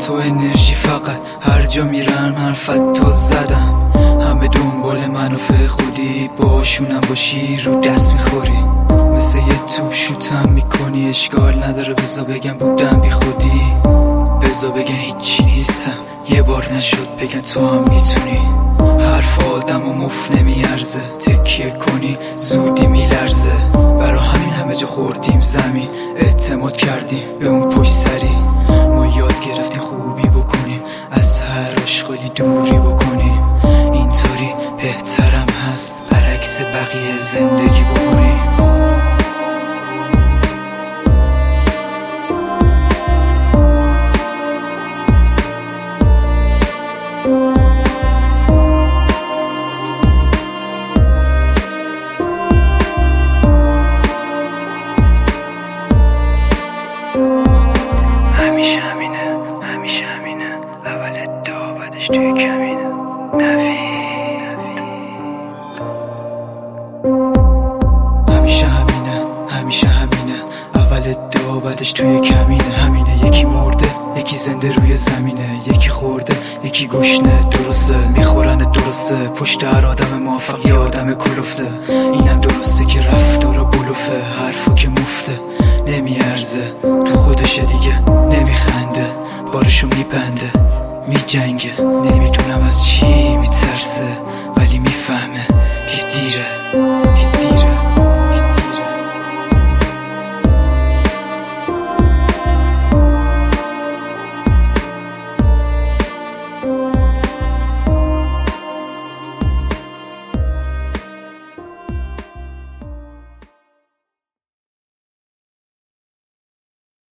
تو انرژی فقط هر جا میرم حرفت تو زدم. همه دنبال منافع خودی، باشونم باشی رو دست میخوری. مثل یه توپ شوتم میکنی، اشکال نداره بزا بگم بودم بی خودی. بزا بگم هیچی نیستم، یه بار نشد بگم تو هم میتونی. حرف آدم و مف نمیارزه، تکیه کنی زودی میلرزه. برا همین همه جا خوردیم زمین، اعتماد کردیم به اون پشت سری. ما یاد گرفتیم خوبی بکنیم، از هر اشغالی دوری بکنیم. اینطوری بهترم هست برعکس بقیه زندگی بکنیم. همیشه همینه، همیشه همینه، اول داودش توی کمینه. همیشه همینه، همیشه همینه، اول داودش توی کمینه. همینه، یکی مرده یکی زنده روی زمینه، یکی خورده یکی گشنه. درسته میخورن، درسته پشت هر آدم موفق یه آدم کلفته. اینم درسته که رفتارا بلوفه، حرفا که مفته نمیارزه. تو خودشه دیگه نمیخنده، بارشو میبنده میجنگه.